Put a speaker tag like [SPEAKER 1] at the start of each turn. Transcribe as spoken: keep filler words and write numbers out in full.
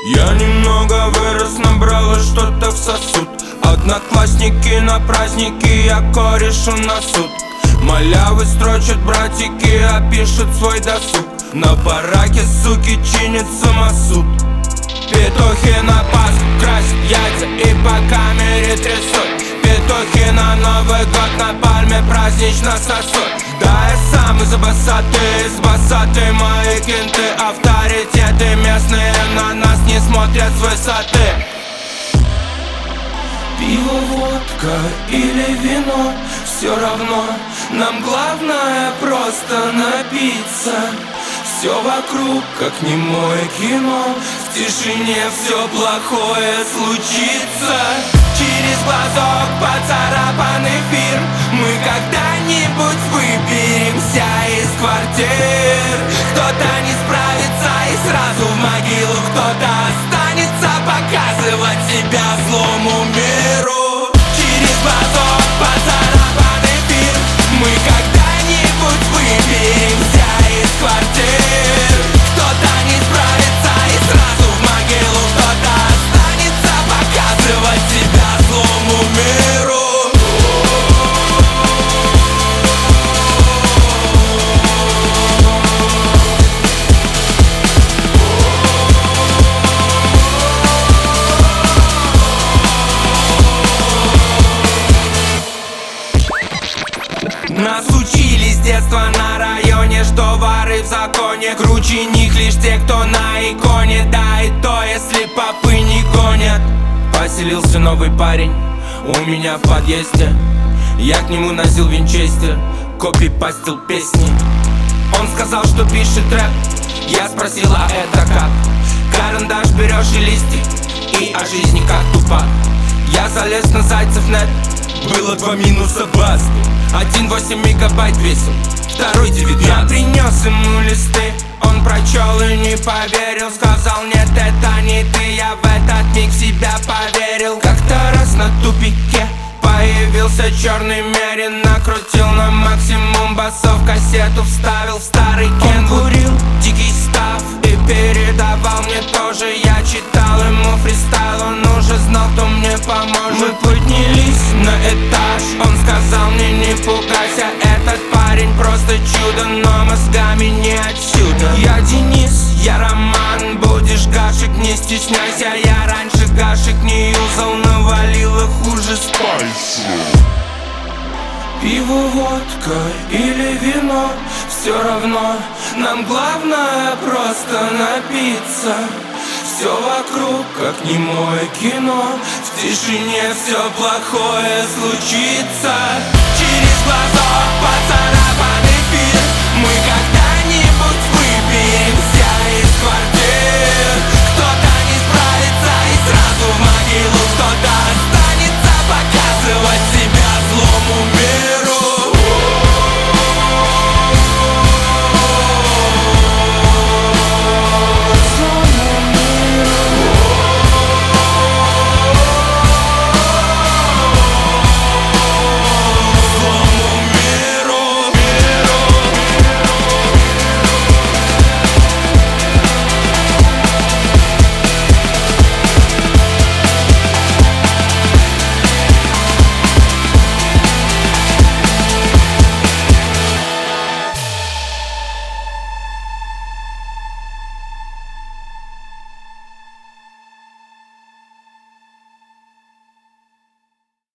[SPEAKER 1] Я немного вырос, набрала что-то в сосуд. Одноклассники на праздники, я корешу на суд. Малявы строчат братики, а пишут свой досуг. На бараке суки чинят самосуд. Петухи на Пасху красят яйца и по камере трясут. Петухи на Новый год на пальме празднично сосут. Да, я сам из басаты, из басаты мои кенты. Авторитеты местные на нас не смотрят с высоты. Пиво, водка или вино, все равно. Нам главное просто напиться. Все вокруг, как немое кино. В тишине все плохое случится. Через глазок поцарапанный фирм мы когда-нибудь выберемся из квартир. Кто-то не справится и сразу в могилу. Кто-то останется показывать себя злому миру. Через глазок поцарапанный фирм мы когда-нибудь выберемся из квартир. Кто-то не справится и сразу в могилу. Кто-то останется показывать себя злому миру. Нас учили с детства на районе, что воры в законе. Круче них лишь те, кто на иконе. Да и то, если попы не гонят. Поселился новый парень у меня в подъезде. Я к нему носил винчестер, копипастил песни. Он сказал, что пишет рэп. Я спросил, а это как? Карандаш берешь и листик, и о жизни как тупак. Я залез на Зайцев нет. Было два минуса басты. Один восемь мегабайт весил, второй девятнадцать. Я принес ему листы, он прочел и не поверил. Сказал, нет, это не ты. Я в этот миг в себя поверил. Как-то раз на тупике появился черный мерин. Накрутил на максимум басов, кассету вставил в старый кен. Он курил дикий став и передавал мне тоже. Я читал ему фристайл, он уже знал, кто мне поможет. Мы поднялись на этаж, он сказал мне, не пугайся, этот парень просто чудо, но мозгами не отсюда. Я Денис, я Роман, будешь гашек, не стесняйся. Я раньше гашек не юзал, навалило хуже спайса. Пиво, водка или вино, все равно. Нам главное просто напиться. Все вокруг, как немое кино. В тишине все плохое случится. Через глазок поцарапан